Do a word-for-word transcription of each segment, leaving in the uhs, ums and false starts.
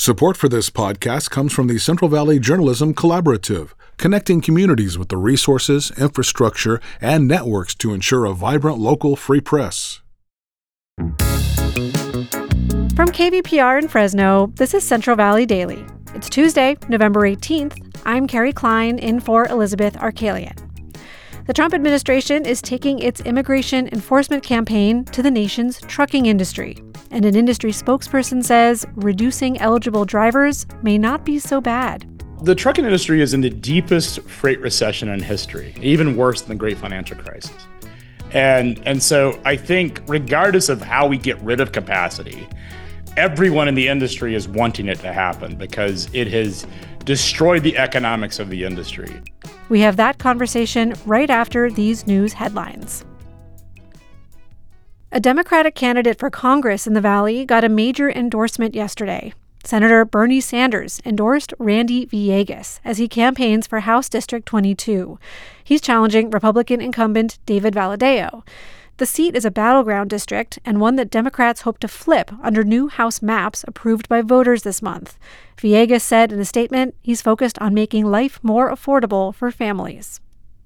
Support for this podcast comes from the Central Valley Journalism Collaborative, connecting communities with the resources, infrastructure, and networks to ensure a vibrant local free press. From K V P R in Fresno, this is Central Valley Daily. It's Tuesday, November eighteenth. I'm Carrie Klein, in for Elizabeth Arkalian. The Trump administration is taking its immigration enforcement campaign to the nation's trucking industry. And an industry spokesperson says reducing eligible drivers may not be so bad. The trucking industry is in the deepest freight recession in history, even worse than the Great Financial Crisis. And, and so I think regardless of how we get rid of capacity, everyone in the industry is wanting it to happen because it has destroyed the economics of the industry. We have that conversation right after these news headlines. A Democratic candidate for Congress in the Valley got a major endorsement yesterday. Senator Bernie Sanders endorsed Randy Villegas as he campaigns for House District twenty-two. He's challenging Republican incumbent David Valadao. The seat is a battleground district and one that Democrats hope to flip under new House maps approved by voters this month. Villegas said in a statement he's focused on making life more affordable for families.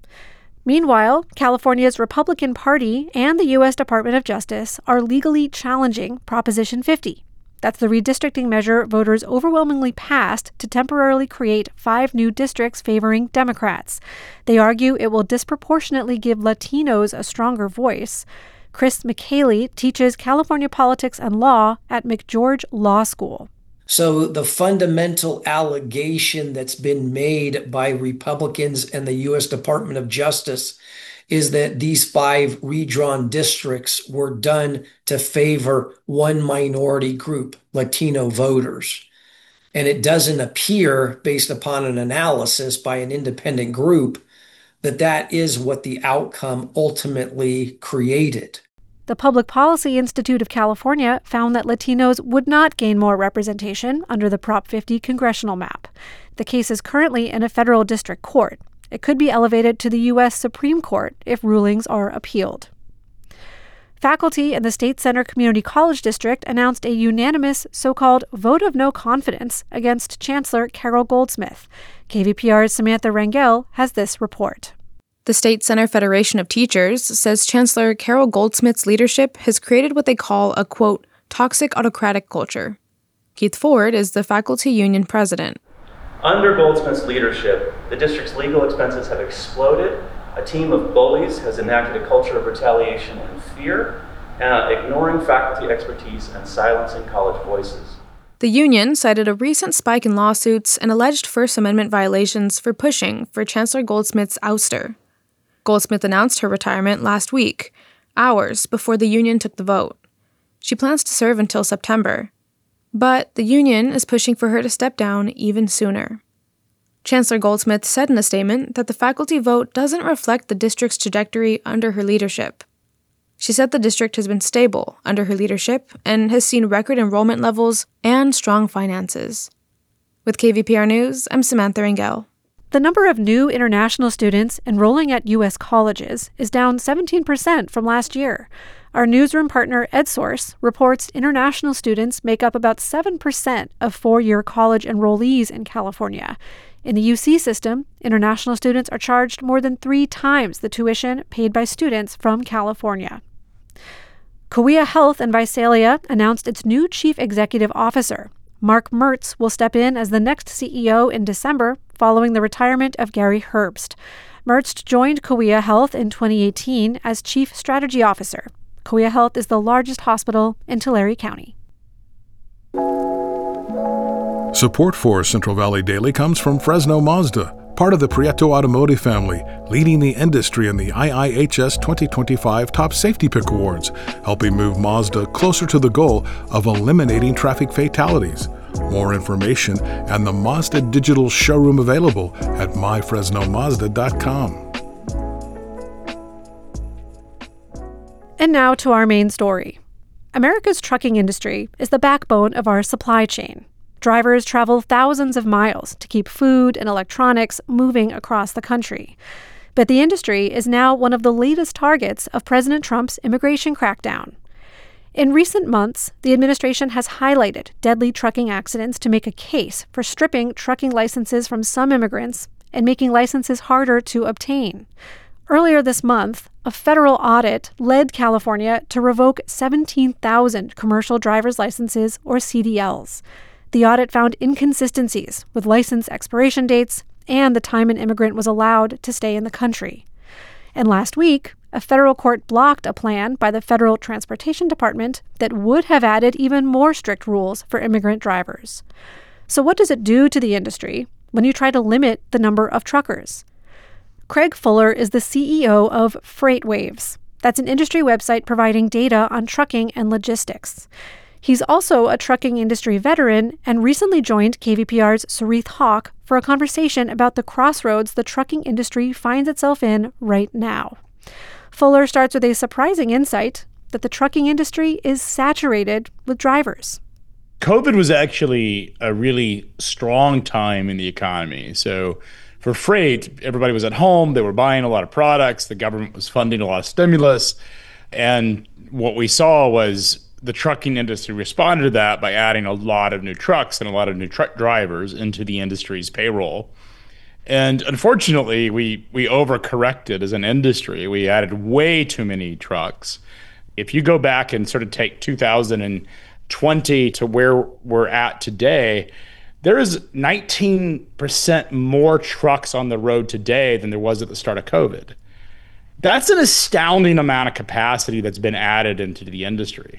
Meanwhile, California's Republican Party and the U S Department of Justice are legally challenging Proposition fifty. That's the redistricting measure voters overwhelmingly passed to temporarily create five new districts favoring Democrats. They argue it will disproportionately give Latinos a stronger voice. Chris McKaylee teaches California politics and law at McGeorge Law School. So the fundamental allegation that's been made by Republicans and the U S Department of Justice is that these five redrawn districts were done to favor one minority group, Latino voters. And it doesn't appear, based upon an analysis by an independent group, that that is what the outcome ultimately created. The Public Policy Institute of California found that Latinos would not gain more representation under the Prop fifty congressional map. The case is currently in a federal district court. It could be elevated to the U S Supreme Court if rulings are appealed. Faculty in the State Center Community College District announced a unanimous so-called vote of no confidence against Chancellor Carol Goldsmith. K V P R's Samantha Rangel has this report. The State Center Federation of Teachers says Chancellor Carol Goldsmith's leadership has created what they call a, quote, toxic autocratic culture. Keith Ford is the faculty union president. Under Goldsmith's leadership, the district's legal expenses have exploded. A team of bullies has enacted a culture of retaliation and fear, uh, ignoring faculty expertise and silencing college voices. The union cited a recent spike in lawsuits and alleged First Amendment violations for pushing for Chancellor Goldsmith's ouster. Goldsmith announced her retirement last week, hours before the union took the vote. She plans to serve until September. But the union is pushing for her to step down even sooner. Chancellor Goldsmith said in a statement that the faculty vote doesn't reflect the district's trajectory under her leadership. She said the district has been stable under her leadership and has seen record enrollment levels and strong finances. With K V P R News, I'm Samantha Rangel. The number of new international students enrolling at U S colleges is down seventeen percent from last year. Our newsroom partner EdSource reports international students make up about seven percent of four-year college enrollees in California. In the U C system, international students are charged more than three times the tuition paid by students from California. Cahuilla Health and Visalia announced its new chief executive officer. Mark Mertz will step in as the next C E O in December following the retirement of Gary Herbst. Mertz joined Cahuilla Health in twenty eighteen as chief strategy officer. Cahuilla Health is the largest hospital in Tulare County. Support for Central Valley Daily comes from Fresno Mazda, part of the Prieto Automotive family, leading the industry in the I I H S twenty twenty-five Top Safety Pick Awards, helping move Mazda closer to the goal of eliminating traffic fatalities. More information and the Mazda digital showroom available at my fresno mazda dot com. And now to our main story. America's trucking industry is the backbone of our supply chain. Drivers travel thousands of miles to keep food and electronics moving across the country. But the industry is now one of the latest targets of President Trump's immigration crackdown. In recent months, the administration has highlighted deadly trucking accidents to make a case for stripping trucking licenses from some immigrants and making licenses harder to obtain. Earlier this month, a federal audit led California to revoke seventeen thousand commercial driver's licenses, or C D Ls. The audit found inconsistencies with license expiration dates and the time an immigrant was allowed to stay in the country. And last week, a federal court blocked a plan by the Federal Transportation Department that would have added even more strict rules for immigrant drivers. So what does it do to the industry when you try to limit the number of truckers? Craig Fuller is the C E O of FreightWaves. That's an industry website providing data on trucking and logistics. He's also a trucking industry veteran and recently joined K V P R's Sarith Hawk for a conversation about the crossroads the trucking industry finds itself in right now. Fuller starts with a surprising insight that the trucking industry is saturated with drivers. COVID was actually a really strong time in the economy. So for freight, everybody was at home. They were buying a lot of products. The government was funding a lot of stimulus. And what we saw was the trucking industry responded to that by adding a lot of new trucks and a lot of new truck drivers into the industry's payroll. And unfortunately, we we overcorrected as an industry. We added way too many trucks. If you go back and sort of take two thousand twenty to where we're at today, there is nineteen percent more trucks on the road today than there was at the start of COVID. That's an astounding amount of capacity that's been added into the industry.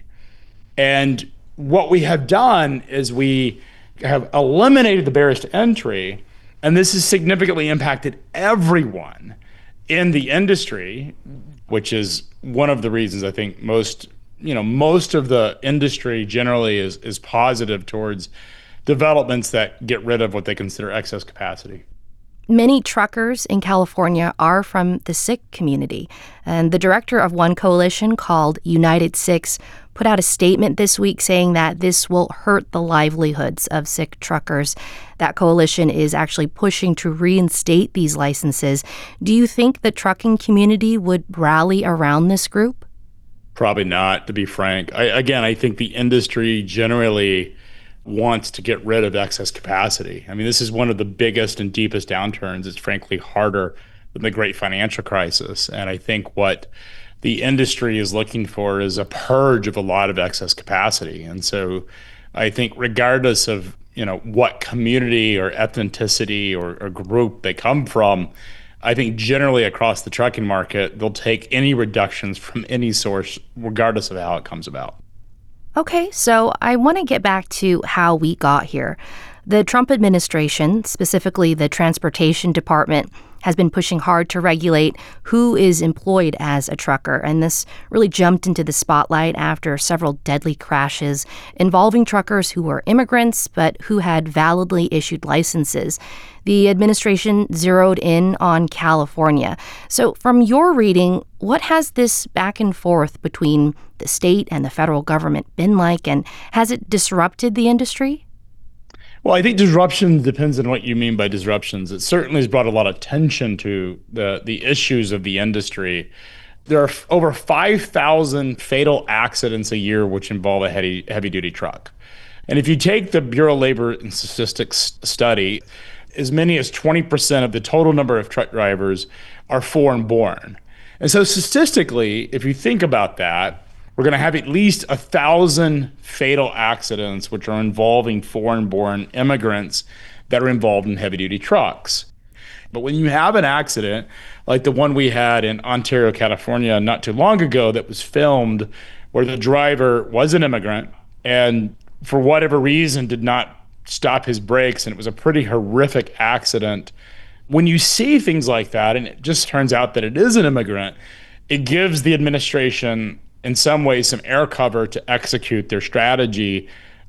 And what we have done is we have eliminated the barriers to entry, and this has significantly impacted everyone in the industry, which is one of the reasons I think most, you know, most of the industry generally is is positive towards developments that get rid of what they consider excess capacity. Many truckers in California are from the Sikh community, and the director of one coalition called United Sikhs put out a statement this week saying that this will hurt the livelihoods of Sikh truckers. That coalition is actually pushing to reinstate these licenses. Do you think the trucking community would rally around this group? Probably not, to be frank. I, again, I think the industry generally wants to get rid of excess capacity. I mean, this is one of the biggest and deepest downturns. It's frankly harder than the great financial crisis. And I think what the industry is looking for is a purge of a lot of excess capacity. And so I think regardless of, you know, what community or ethnicity or, or group they come from, I think generally across the trucking market, they'll take any reductions from any source, regardless of how it comes about. Okay, so I want to get back to how we got here. The Trump administration, specifically the Transportation Department, has been pushing hard to regulate who is employed as a trucker, and this really jumped into the spotlight after several deadly crashes involving truckers who were immigrants but who had validly issued licenses. The administration zeroed in on California. So from your reading, what has this back and forth between the state and the federal government been like, and has it disrupted the industry? Well, I think disruption depends on what you mean by disruptions. It certainly has brought a lot of attention to the, the issues of the industry. There are f- over five thousand fatal accidents a year which involve a heavy, heavy-duty truck. And if you take the Bureau of Labor and Statistics study, as many as twenty percent of the total number of truck drivers are foreign-born. And so statistically, if you think about that, we're going to have at least a thousand fatal accidents which are involving foreign-born immigrants that are involved in heavy-duty trucks. But when you have an accident like the one we had in Ontario, California not too long ago that was filmed, where the driver was an immigrant and for whatever reason did not stop his brakes, and it was a pretty horrific accident. When you see things like that, and it just turns out that it is an immigrant, it gives the administration in some ways some air cover to execute their strategy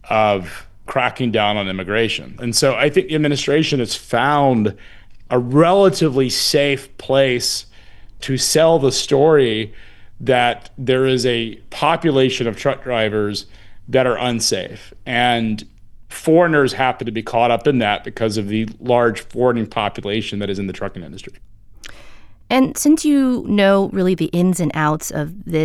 of cracking down on immigration. And so I think the administration has found a relatively safe place to sell the story that there is a population of truck drivers that are unsafe. And foreigners happen to be caught up in that because of the large foreign population that is in the trucking industry. And since you know really the ins and outs of this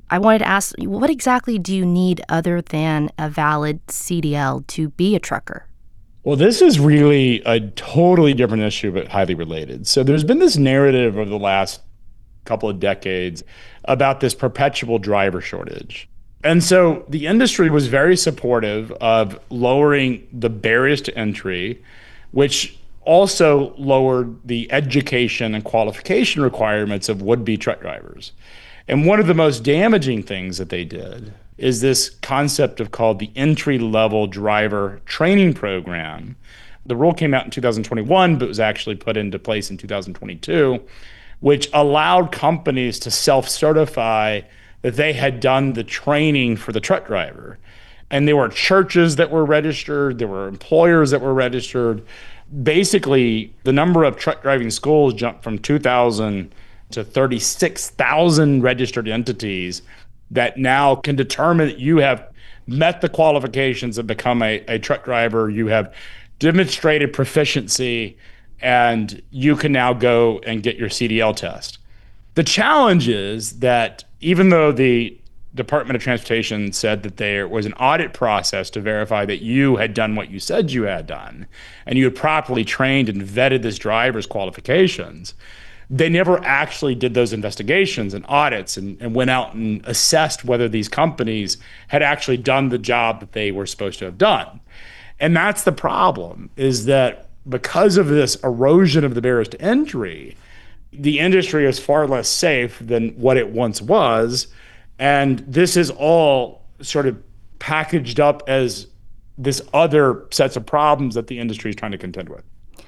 I wanted to ask, what exactly do you need other than a valid C D L to be a trucker? Well, this is really a totally different issue, but highly related. So there's been this narrative over the last couple of decades about this perpetual driver shortage. And so the industry was very supportive of lowering the barriers to entry, which also lowered the education and qualification requirements of would-be truck drivers. And one of the most damaging things that they did is this concept of called the entry-level driver training program. The rule came out in two thousand twenty-one, but was actually put into place in two thousand twenty-two, which allowed companies to self-certify that they had done the training for the truck driver. And there were churches that were registered, there were employers that were registered. Basically, the number of truck driving schools jumped from two thousand to thirty-six thousand registered entities that now can determine that you have met the qualifications to become a, a truck driver, you have demonstrated proficiency, and you can now go and get your C D L test. The challenge is that even though the Department of Transportation said that there was an audit process to verify that you had done what you said you had done, and you had properly trained and vetted this driver's qualifications, they never actually did those investigations and audits and, and went out and assessed whether these companies had actually done the job that they were supposed to have done. And that's the problem, is that because of this erosion of the barriers to entry, the industry is far less safe than what it once was. And this is all sort of packaged up as this other sets of problems that the industry is trying to contend with.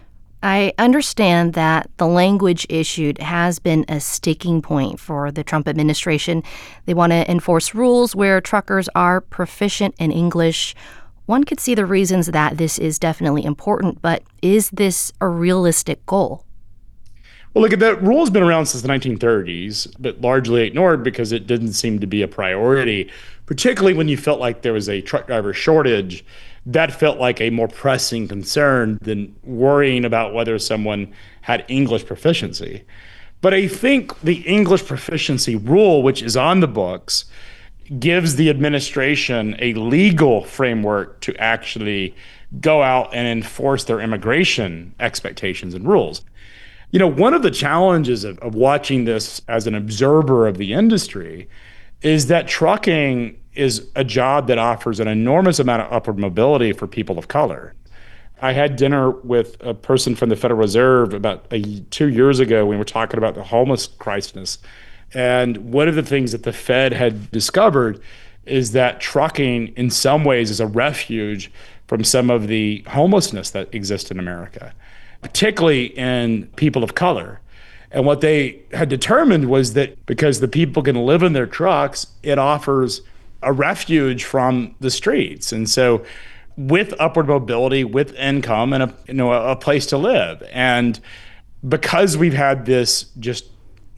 I understand that the language issued has been a sticking point for the Trump administration. They want to enforce rules where truckers are proficient in English. One could see the reasons that this is definitely important, but is this a realistic goal? Well, look, that rule has been around since the nineteen thirties, but largely ignored because it didn't seem to be a priority, particularly when you felt like there was a truck driver shortage. That felt like a more pressing concern than worrying about whether someone had English proficiency. But I think the English proficiency rule, which is on the books, gives the administration a legal framework to actually go out and enforce their immigration expectations and rules. You know, one of the challenges of, of watching this as an observer of the industry is that trucking is a job that offers an enormous amount of upward mobility for people of color. I had dinner with a person from the Federal Reserve about a, two years ago when we were talking about the homeless crisis. And one of the things that the Fed had discovered is that trucking in some ways is a refuge from some of the homelessness that exists in America, particularly in people of color. And what they had determined was that because the people can live in their trucks, it offers a refuge from the streets. And so with upward mobility, with income, and a, you know, a place to live. And because we've had this just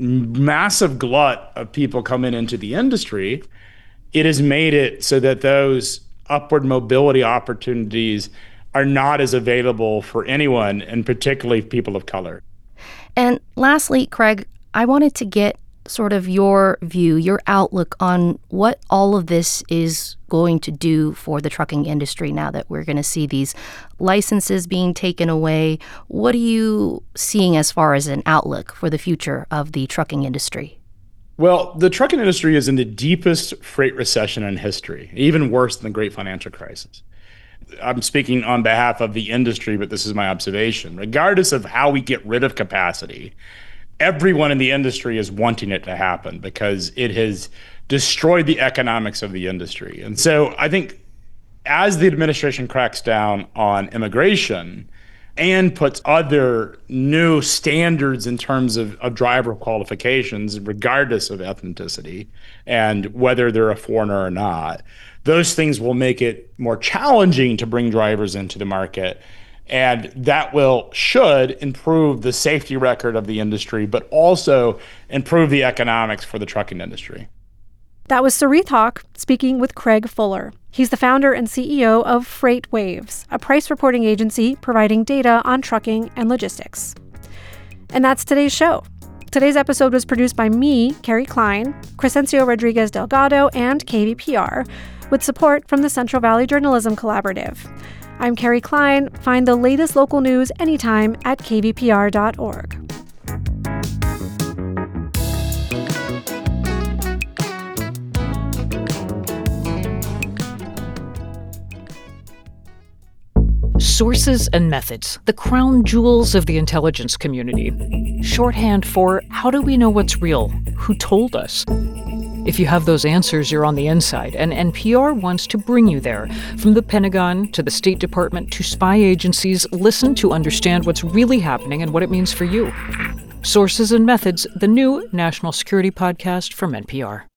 massive glut of people coming into the industry, it has made it so that those upward mobility opportunities are not as available for anyone, and particularly people of color. And lastly, Craig, I wanted to get sort of your view, your outlook on what all of this is going to do for the trucking industry now that we're going to see these licenses being taken away. What are you seeing as far as an outlook for the future of the trucking industry? Well, the trucking industry is in the deepest freight recession in history, even worse than the great financial crisis. I'm speaking on behalf of the industry, but this is my observation. Regardless of how we get rid of capacity, everyone in the industry is wanting it to happen because it has destroyed the economics of the industry. And so I think as the administration cracks down on immigration and puts other new standards in terms of, of driver qualifications, regardless of ethnicity and whether they're a foreigner or not, those things will make it more challenging to bring drivers into the market. And that will, should improve the safety record of the industry, but also improve the economics for the trucking industry. That was Sarith Hawk speaking with Craig Fuller. He's the founder and C E O of FreightWaves, a price reporting agency providing data on trucking and logistics. And that's today's show. Today's episode was produced by me, Carrie Klein, Crescencio Rodriguez Delgado, and K V P R, with support from the Central Valley Journalism Collaborative. I'm Carrie Klein. Find the latest local news anytime at k v p r dot org. Sources and methods, the crown jewels of the intelligence community. Shorthand for how do we know what's real? Who told us? If you have those answers, you're on the inside, and N P R wants to bring you there. From the Pentagon to the State Department to spy agencies, listen to understand what's really happening and what it means for you. Sources and Methods, the new national security podcast from N P R.